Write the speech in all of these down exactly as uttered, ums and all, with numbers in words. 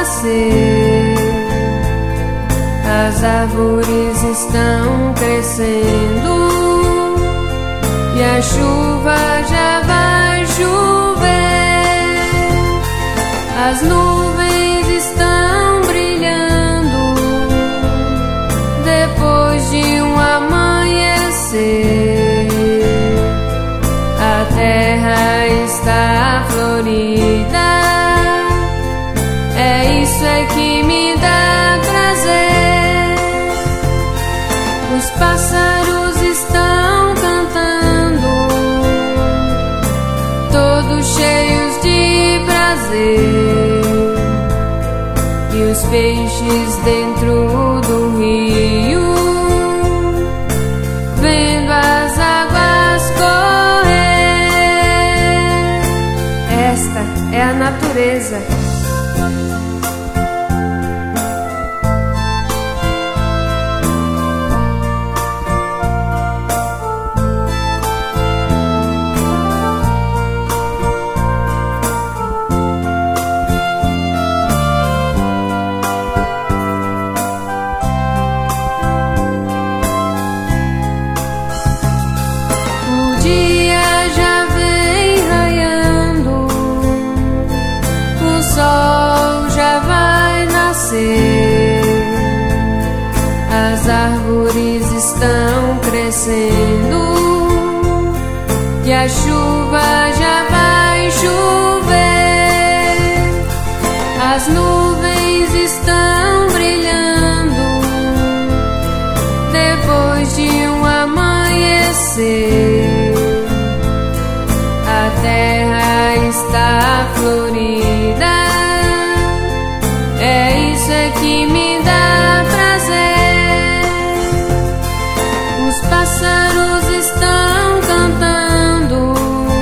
nascer. As árvores estão crescendo e a chuva já vai chover. As nuvens estão brilhando depois de um amanhecer. A terra está florida, é isso é que me dá prazer. Os pássaros estão cantando, todos cheios de prazer, e os peixes dentro do rio, vendo as águas correr. Esta é a natureza. As árvores estão crescendo e a chuva já vai chover. As nuvens estão brilhando depois de um amanhecer. A terra está florida, é isso é que me dá prazer. Os pássaros estão cantando,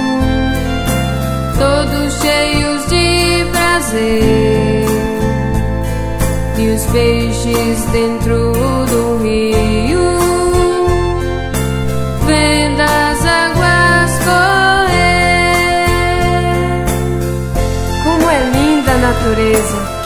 todos cheios de prazer, e os peixes dentro do rio, vendo as águas correr. Como é linda a natureza!